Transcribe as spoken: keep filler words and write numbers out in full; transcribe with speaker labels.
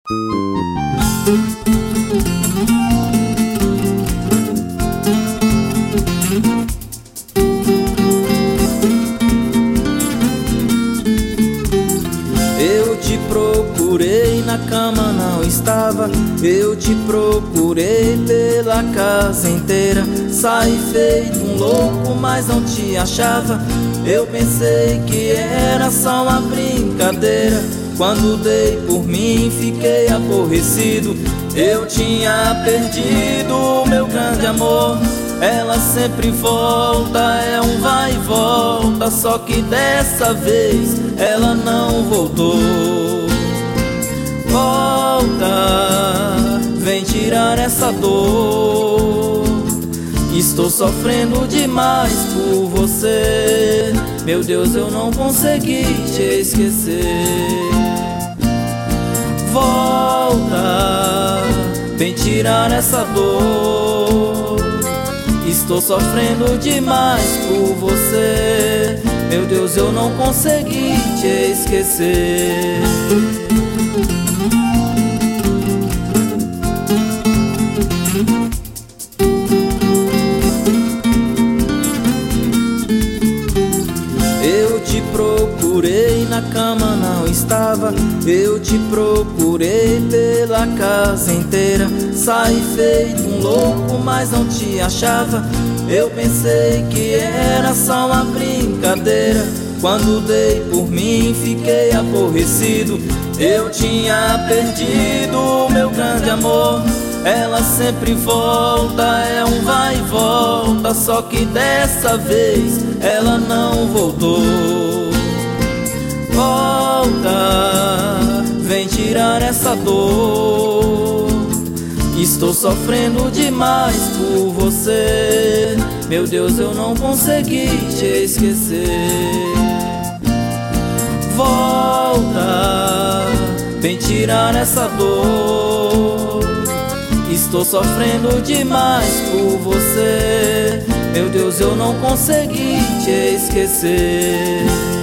Speaker 1: Eu te procurei, na cama não estava. Eu te procurei pela casa inteira. Saí feito um louco, mas não te achava. Eu pensei que era só uma brincadeira. Quando dei por mim, fiquei aborrecido. Eu tinha perdido o meu grande amor. Ela sempre volta, é um vai e volta. Só que dessa vez ela não voltou. Volta, vem tirar essa dor. Estou sofrendo demais por você. Meu Deus, eu não consegui te esquecer. Volta, vem tirar essa dor. Estou sofrendo demais por você. Meu Deus, eu não consegui te esquecer. Eu te procurei, na cama não estava. Eu te procurei pela casa inteira. Saí feito um louco, mas não te achava. Eu pensei que era só uma brincadeira. Quando dei por mim, fiquei aborrecido. Eu tinha perdido o meu grande amor. Ela sempre volta, é um vai e volta. Só que dessa vez ela não voltou. Volta, vem tirar essa dor. Estou sofrendo demais por você. Meu Deus, eu não consegui te esquecer. Volta, vem tirar essa dor. Estou sofrendo demais por você. Meu Deus, eu não consegui te esquecer.